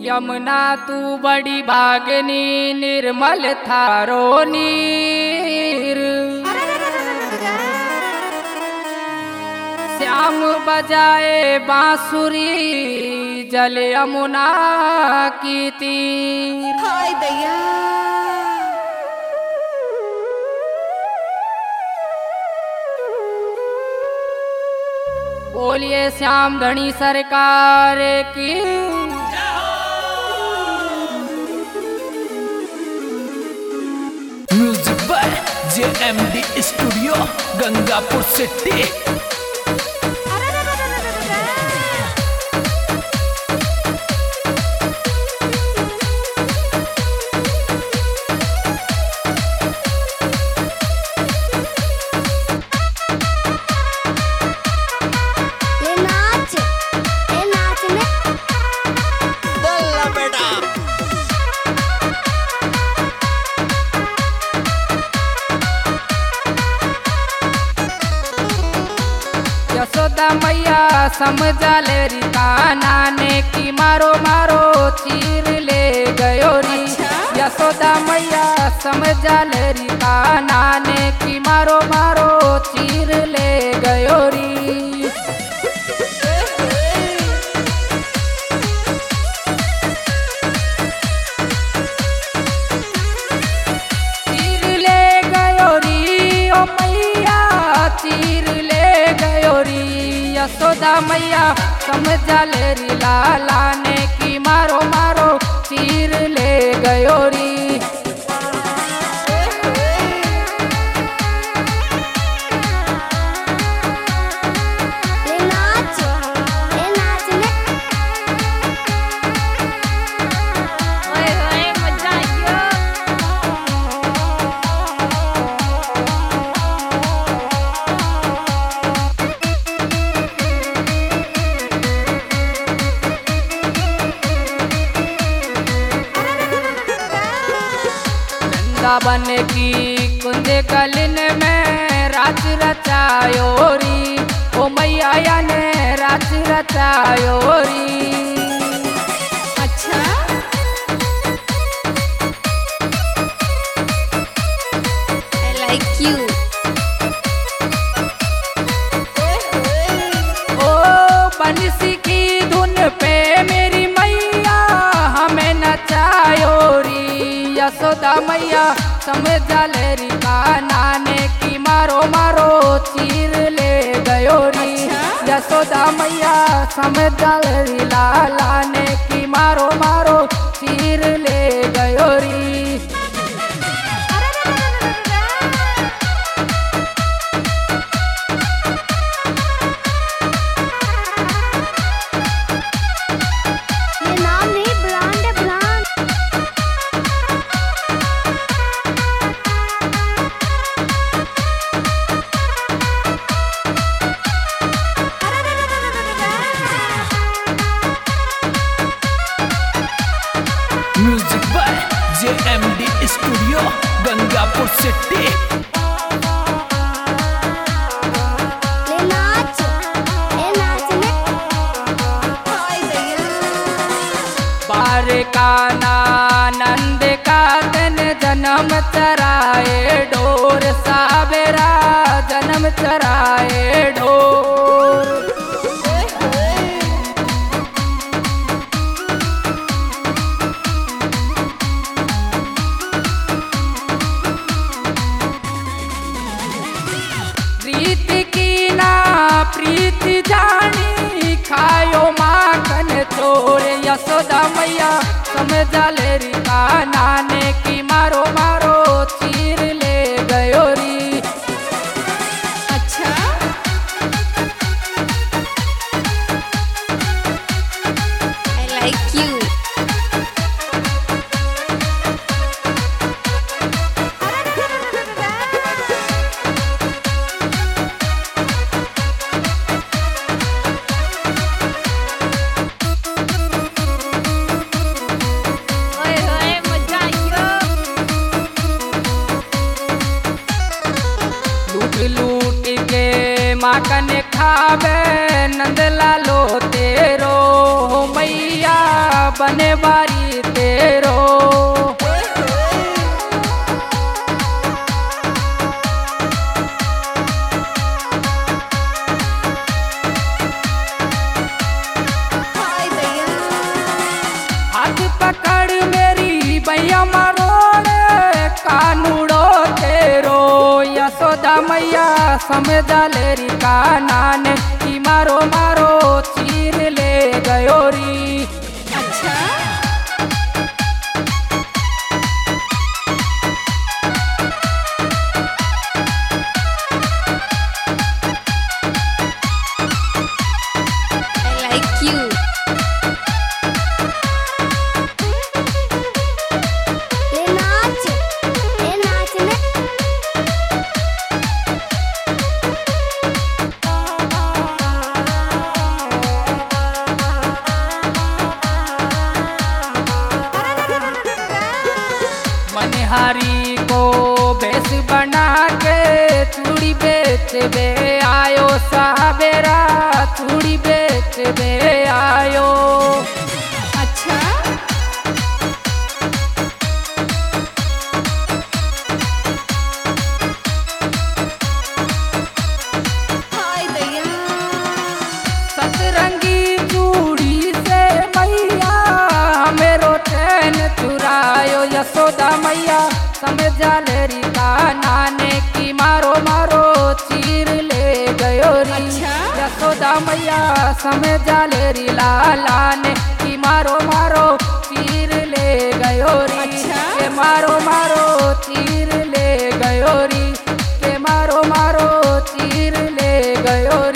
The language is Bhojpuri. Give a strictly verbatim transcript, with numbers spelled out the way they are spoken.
यमुना तू बड़ी भागनी निर्मल थारो नीर। श्याम बजाए बांसुरी जल यमुना की तीर। हाय दैया बोलिए श्याम धनी सरकार की। Music by JMD studio Gangapur city. Yashoda मैया समझा ले री कान्हा ने की मारो मारो चीर ले गयो री। यशोदा मैया समझा ले री कान्हा ने की मारो मारो चीर ले गयो री। चीर ले गयो री ओ मैया चीर ले गयो री। यशोदा मैया समझा ले री लाला ने की मारो मारो चीर ले गयो री। बन की कुंज कलिन में राज रचायो री। ओ मैया ने राज रचायो री। अच्छा I like you। ओ बंसी की धुन पे मेरी मैया हमें नचायो री। यशोदा मैया समझा ले री कान्हा ने की मारो मारो चीर ले गयो री। यशोदा मैया समझा ले री लाला ने की मारो मारो चीर ले गयो री। ये नाम नहीं ब्रांड है brand. Music by JMD studio Gangapur city. ले नाच ले नाच ले। हाय दैया बार का नंद का दिन जन्म चराए ढोर सावेरा जन्म चराए ढोर। प्रीति की ना प्रीति जानी खायो माखन चोर। यशोदा मैया समझा ले री कान्हा ने की मारो मारो चीर ले गयो री। अच्छा I like you। ओए होए मजा आइयो। लूट लूट के माखन बैठावे नंद लालो तेरो मैया बने बारी तेरो। हाथ पकड़ मेरी भैया मरोड़े कानूड़ो तेरो यशोदा मैया समझा लेरी कानान की मारो मारो चीर ले गयो री। अच्छा I like you. ले नाच ले नाच ले। मनहारी को भेष बना के चूड़ी बेच बे आयो साबेरा चूड़ी बेच बे आयो। अच्छा हाय भैया सतरंगी चूड़ी से मैया मेरो चैन चुरायो यशोदा मैया समझा लेरी कानाने की मारो मारो चीर ले गयो री। अच्छा। यशोदा मैया समझा लेरी लालाने की मारो मारो चीर ले गयो री। अच्छा। के मारो मारो चीर ले गयो री के मारो मारो चीर ले गयो